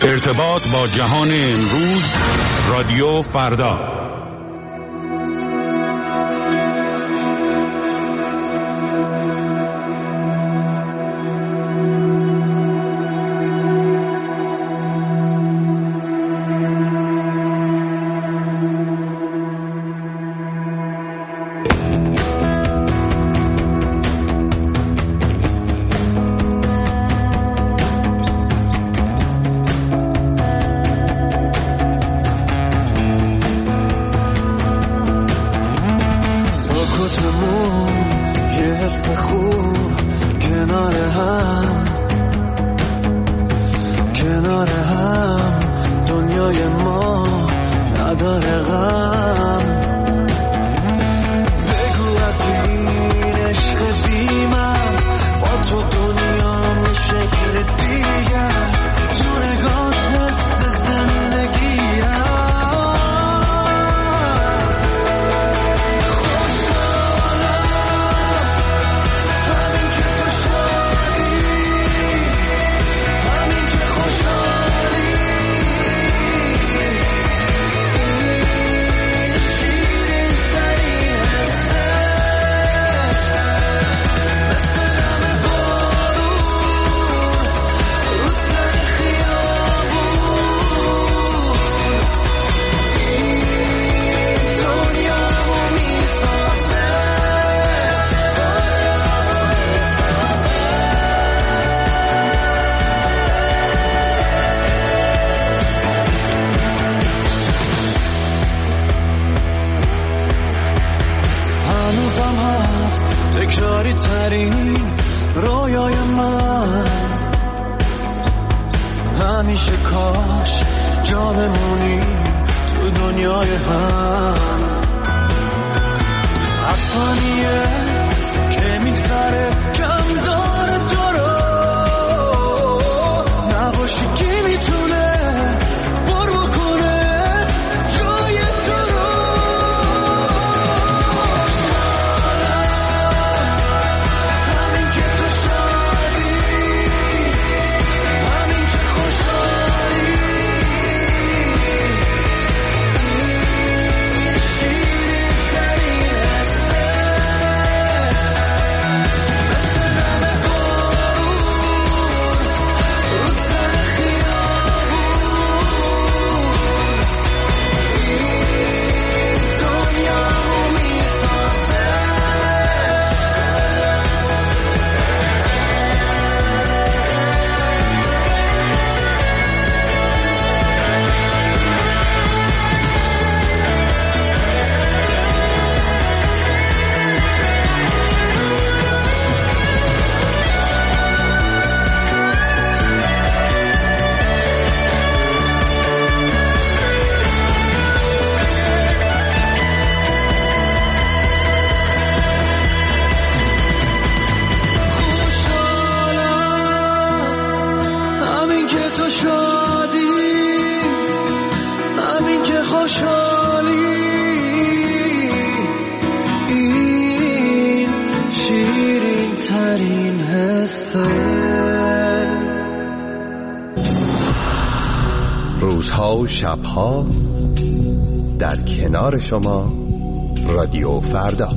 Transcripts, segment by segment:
ارتباط با جهان امروز، رادیو فردا. همیشه کاش جا بمونی تو دنیای هم. افسانیه که میگذره کم داره تو رو، نباشی کی میتونه پر بکنه جای تو رو. همین که تو شادی، همین که خوشحالی، شیرین ترین حسه، مثل دم بارون رو تن خیابون. این دنیامو میسازه. همین که تو شادی، همین که خوشحالی، این شیرین ترین حسه. روزها و شبها در کنار شما، رادیو فردا.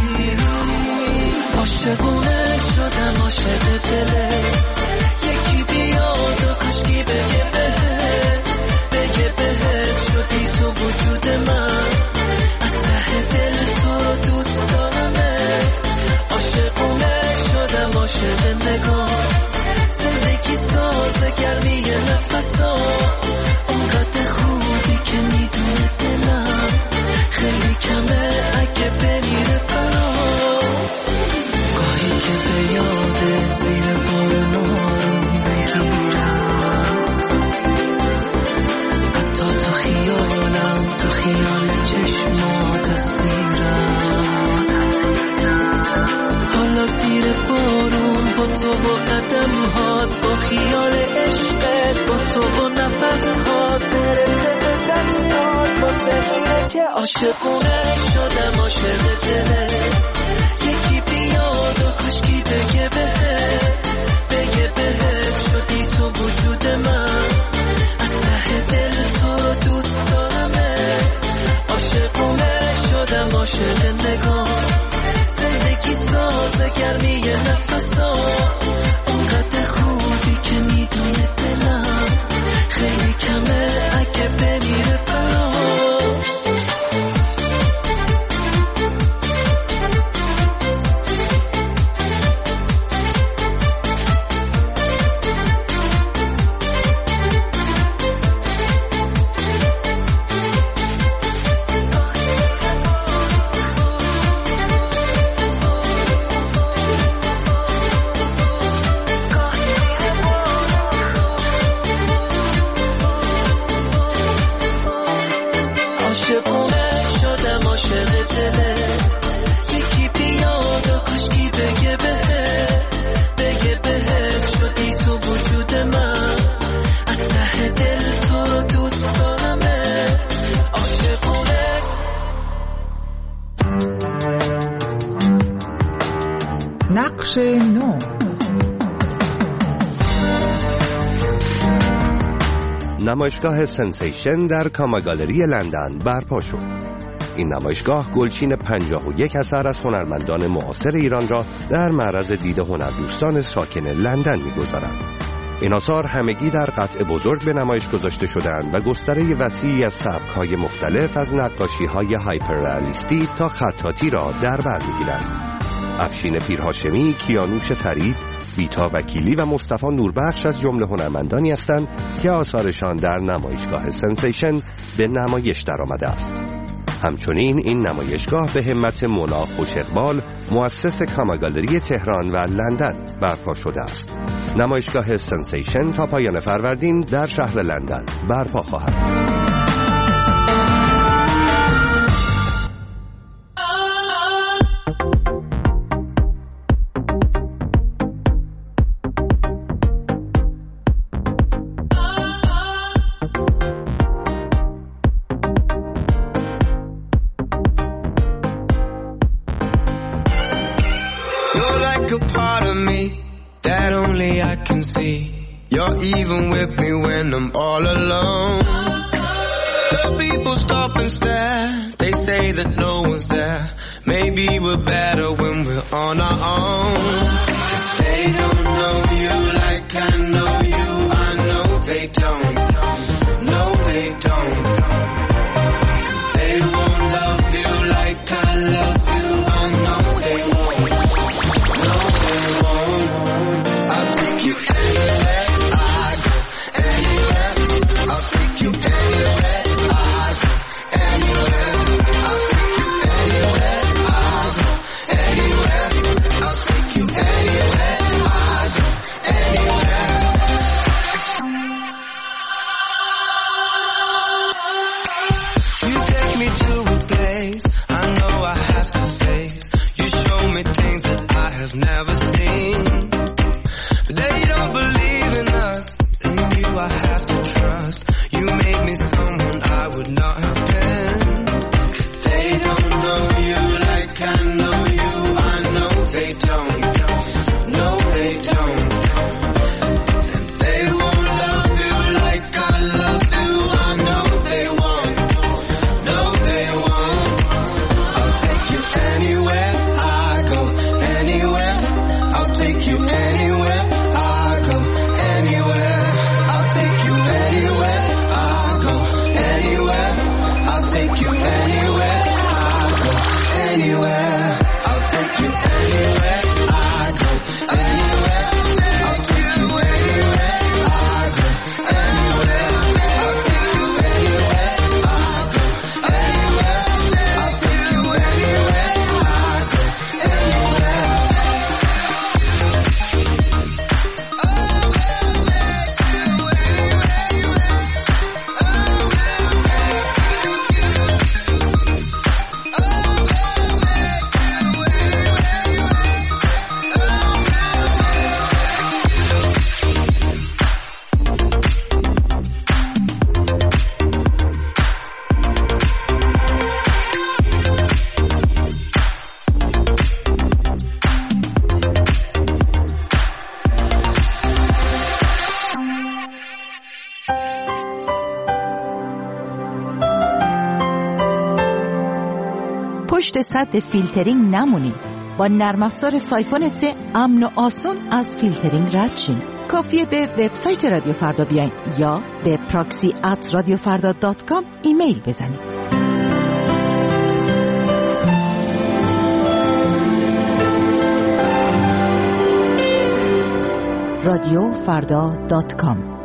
عاشقونه شدم، عاشق دلت، یکی خیال عشقت با تو و نفسهات برسه به دستات واسه اینه که عاشقونه شدم عاشق دلت یکی بیاد و کشکی بگه بهت شدی تو وجود من از ته دل تو رو دوست دارمه عاشقونه شدم عاشق نگات زندگی سازه گرمی نفسات اونقدر خوبی که میدونه دلم خیلی کمه اگه بمیره برات نقش نو. نمایشگاه سنسیشن در کاما گالری لندن برپا شد. این نمایشگاه گلچین 51 اثر از هنرمندان معاصر ایران را در معرض دید هنردوستان ساکن لندن می‌گذارند. این آثار همگی در قطع بزرگ به نمایش گذاشته شدند و گستره وسیعی از سبک‌های مختلف از نقاشی‌های هایپررئالیستی تا خطاطی را در بر می‌گیرند. افشین پیرهاشمی، کیانوش فرید، بیتا وکیلی و مصطفی نوربخش از جمله هنرمندانی هستند که آثارشان در نمایشگاه سنسیشن به نمایش درآمده است. همچنین این نمایشگاه به همت مونا خوش اقبال، مؤسس کاما گالری تهران و لندن برپا شده است. نمایشگاه سنسیشن تا پایان فروردین در شهر لندن برپا خواهد. A part of me that only I can see. You're even with me when I'm all alone. The people stop and stare. They say that no one's there. Maybe we're better when we're on our own. 'Cause they don't know you like I know you. I know they don't. No, they don't. They won't love you like I love you. I know they won't. Never seen, but they don't believe in us. And you I have to trust. You made me someone I would not have been. 'Cause they don't know you like I know you. I know they don't. No, they don't. And they won't love you like I love you. I know they won't. No, they won't. I'll take you anywhere I go. Anywhere, I'll take you anywhere I go. Anywhere, I'll take you پشت سد فیلترینگ نمونین. با نرم افزار سایفون 3 امن و آسان از فیلترینگ رد شین. کافیه به وبسایت رادیو فردا بیاین یا به proxy@radiofarda.com ایمیل بزنید. radiofarda.com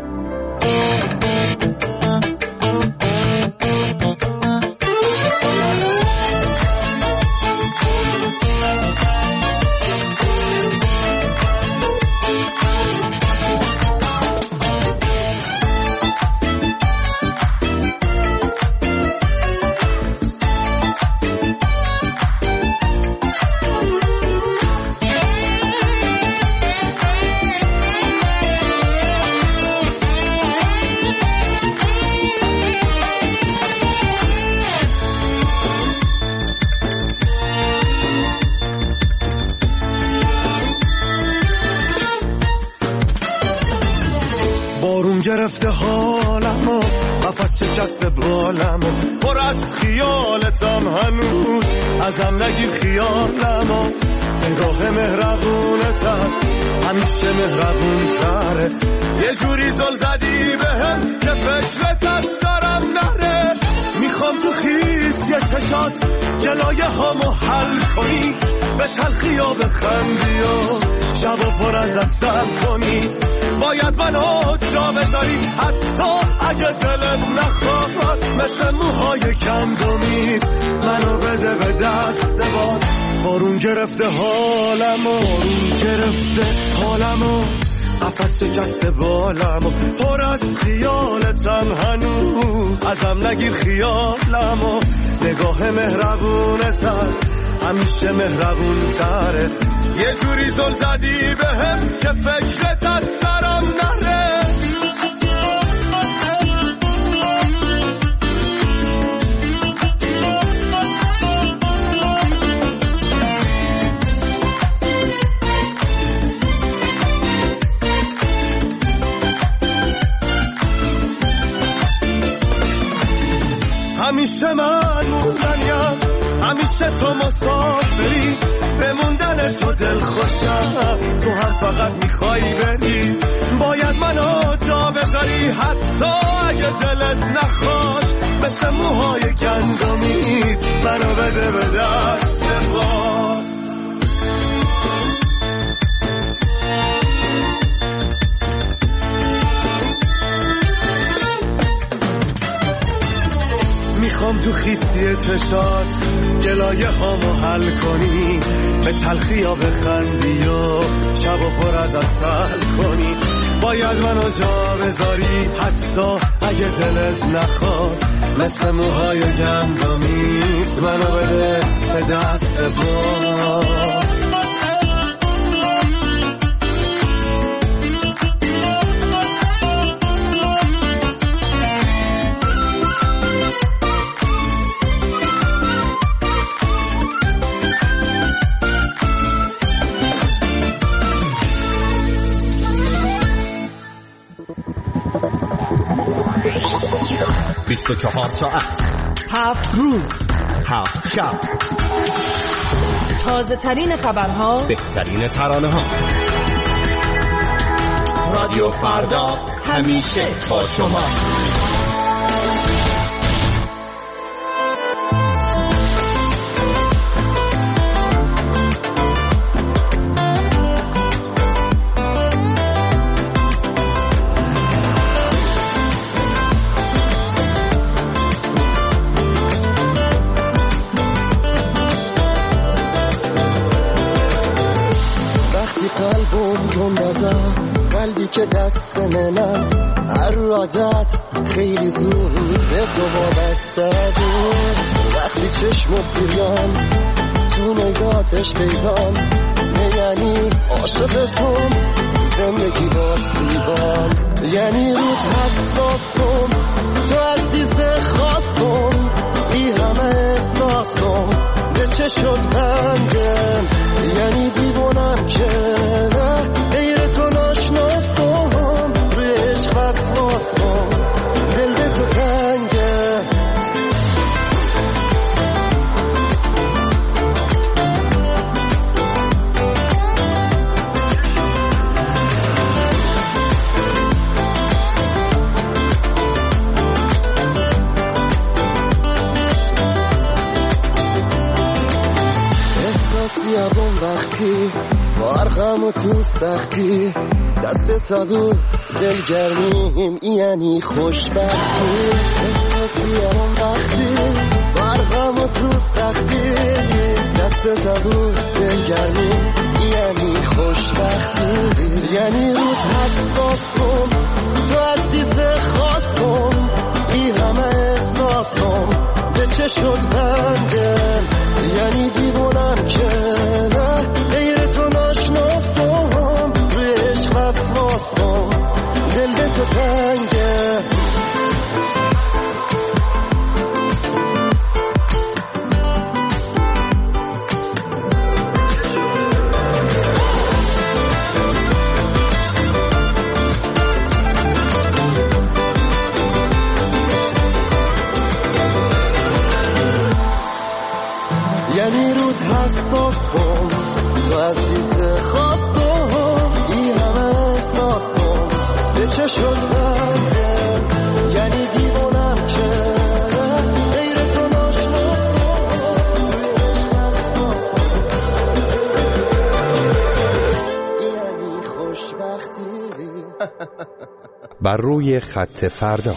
گرفته حالمو قفس شکسته بالمو پر از خیالتم هنوز ازم نگیر خیالمو نگاه مهربونت هست همیشه مهربون تره یه جوری زل زدی بهم که فکرت از سرم نره میخوام تو خیس یه چشات جلایه هامو حل کنی به تلخی ها بخندی و شبو پر از دستم کنی باید منو جا بذاری حتی اگه دلت نخواد مثل موهای کندومیت منو بده به دست باد بارون گرفته حالمو قفس شکسته بالمو پر از خیالتم هنوز ازم نگیر خیالمو نگاه مهربونت هست همیشه مهربون تره یه جوری زل زدی بهم که فکرت از سرم نره همیشه من موندنیم همیشه تو مسافری بموندن تو دل خوشم تو هم فقط میخوایی بری باید منو جا بذاری حتی اگه دلت نخواد مثل موهای گندمیت منو بده به دست باد میخوام تو خیسی چشات گلایه هامو حل کنی به تلخی ها بخندی و شبو پر از عسل کنی باید منو جا بذاری حتی اگه دلت نخواد مثل موهای گندمیت منو بده به دست باد بیست و 24 ساعت 7 روز 7 شب تازه ترین خبرها بهترین ترانه ها رادیو فردا همیشه با شما قلبی که دست منم هر عادت خیلی زود به تو وابسته بود وقتی چشمت دیدم تو نگاتش پیدام یعنی عاشقتم زندگی با زیبام یعنی رود حساسم تو از دیزه خواستم بی همه احساسم به چه شد بندم یعنی دیوانم که غیر تو ناشناسم روی عشق وسواسم دل به تو تنگه وقتی برقم و تو سختی دست تا بود دلگرمیم یعنی خوشبختی احساسیم وقتی برقم و تو سختی دست تا بود دلگرمیم یعنی خوشبختی یعنی روز حساسم تو عزیز خاصم بی همه احساسم به چه شد بندم یعنی دیوانم که نه غیر تو ناشناسم روی عشق وسواسم دل به تو تنگه یعنی رود حساسم تو عزیز خواستم ای همه احساسم به چه شد بنده یعنی دیوانم که غیر تو ناشناسم یعنی خوشبختی. بر روی خط فردا.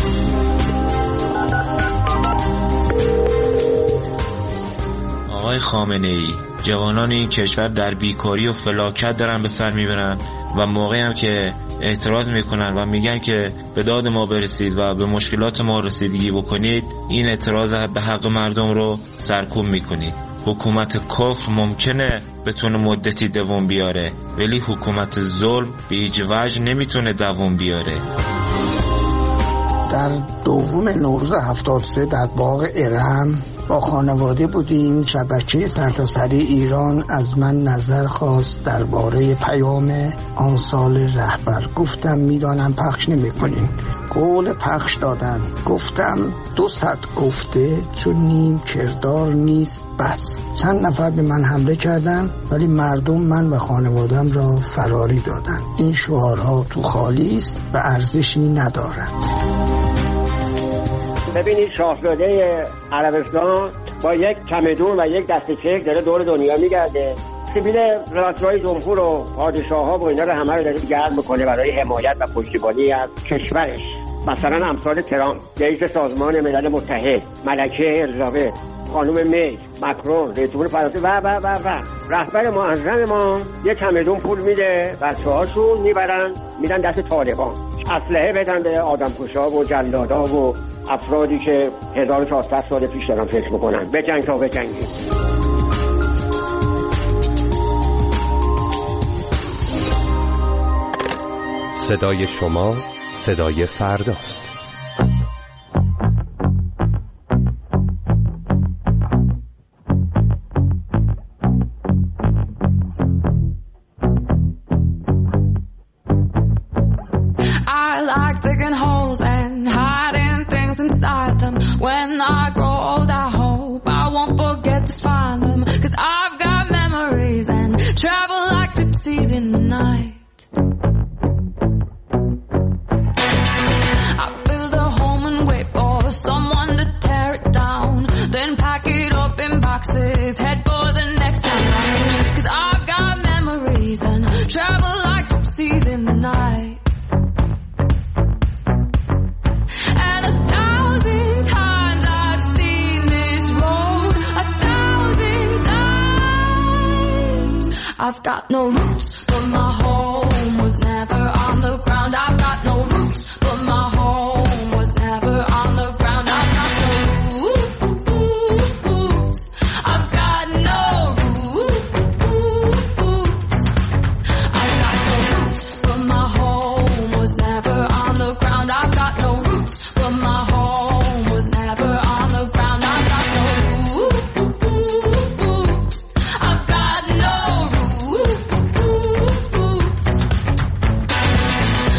آقای خامنه‌ای، جوانان این کشور در بیکاری و فلاکت دارن به سر میبرن و موقعی هم که اعتراض میکنن و میگن که به داد ما برسید و به مشکلات ما رسیدگی بکنید، این اعتراض به حق مردم رو سرکوب میکنید. حکومت کفر ممکنه بتونه مدتی دوام بیاره، ولی حکومت ظلم به هیچ وجه نمیتونه دوام بیاره. در دوم نوروز 73 در باغ ارم با خانواده بودیم. شبکه سرتاسری ایران از من نظر خواست درباره پیام آن سال رهبر. گفتم میدانم پخش نمی‌کنیم. قول پخش دادن. گفتم 200 گفته چون نیم کردار نیست بس. چند نفر به من حمله کردن ولی مردم من و خانواده‌ام را فراری دادند. این شعارها تو خالی است و ارزشی ندارند. ببینید شاهزاده عربستان با یک چمدون و یک دسته چک داره دور دنیا میگرده. سبیل رئیس جمهور و پادشاه ها و اینا رو همه رو داره گرم میکنه برای حمایت و پشتیبانی از کشورش. مثلا امثال ترامپ، رئیس سازمان ملل متحد، ملکه الیزابت، خانم می، مکرون، رئیس جمهور فرانسه و رهبر معظم ما یه چمدون پول میده، بچه‌هاشون میرن دست طالبان، اسلحه بدن به آدمکشا و جلادا و افرادی که 1400 سال پیش دارن فکر میکنن بجنگ تا بجنگید. صدای شما صدای فرداست. When I grow old, I hope I won't forget to find them. 'Cause I've got memories and travel like gypsies in the night. I build a home and wait for someone to tear it down. Then pack it up in boxes, head for the next town. 'Cause I've got memories and travel like gypsies in the night. And 1,000 times I've seen this road, 1,000 times. I've got no roots, but my home was never on the ground. I've got no roots, but my home was never on the ground. I've got no roots. I've got no roots. I've got no roots, but my home was never on the ground. I've got no roots, but my home was never on the ground. I've got no roots. I've got no roots.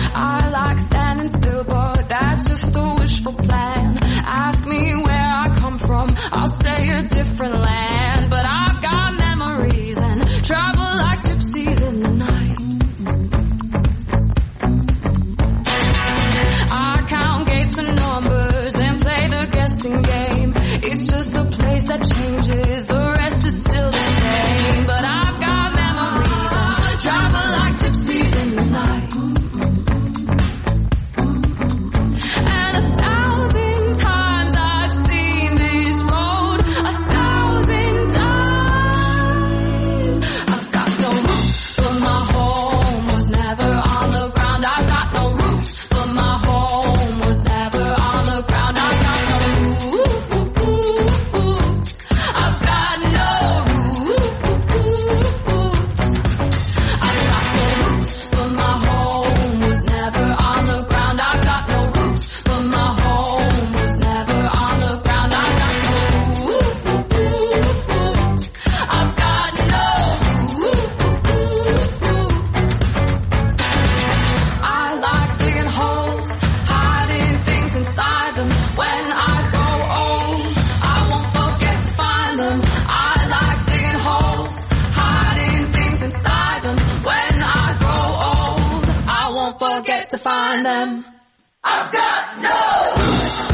won't forget to find them. I've got no roots.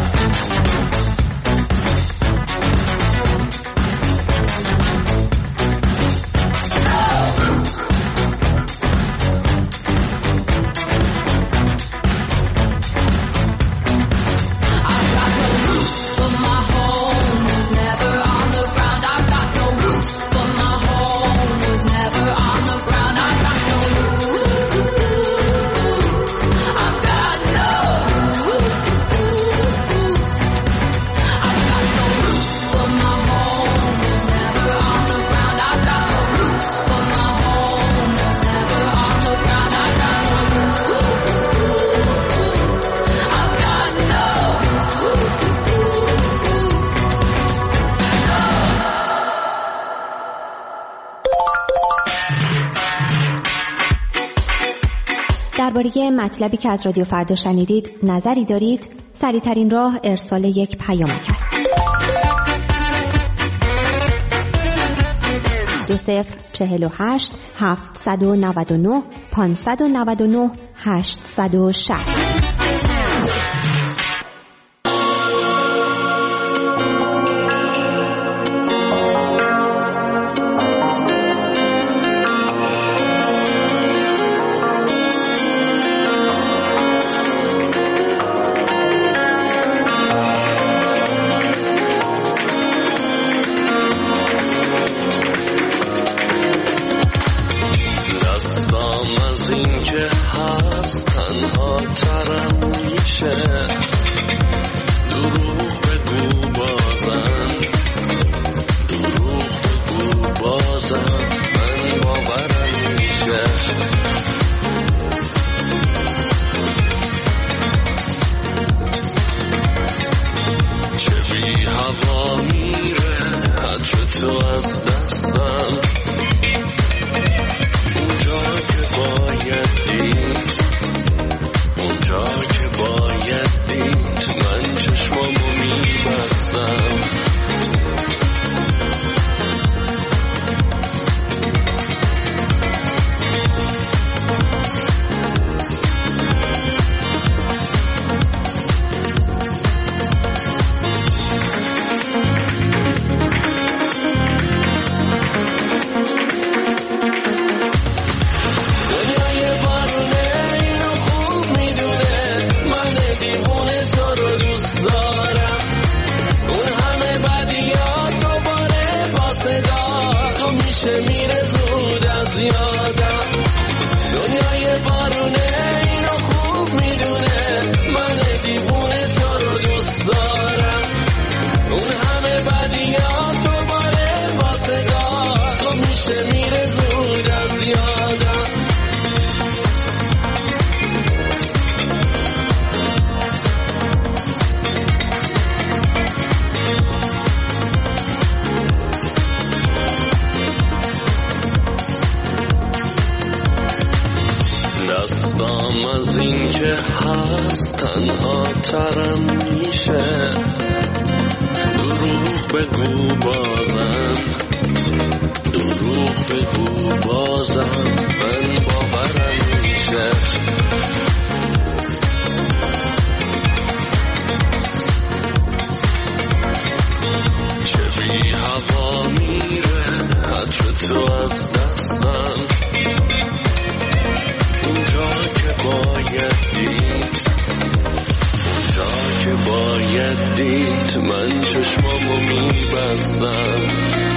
درباره مطلبی که از رادیو فردا شنیدید نظری دارید؟ سریع‌ترین راه ارسال یک پیامک است. 2048 799 599 860. از این که هست تنها ترم میشه دروغ بگو بازم دروغ بگو بازم من باورم میشه چه بی هوا میره عطر تو از دستم اونجا که باید دید اونجا که باید دید من چشمامو میبستم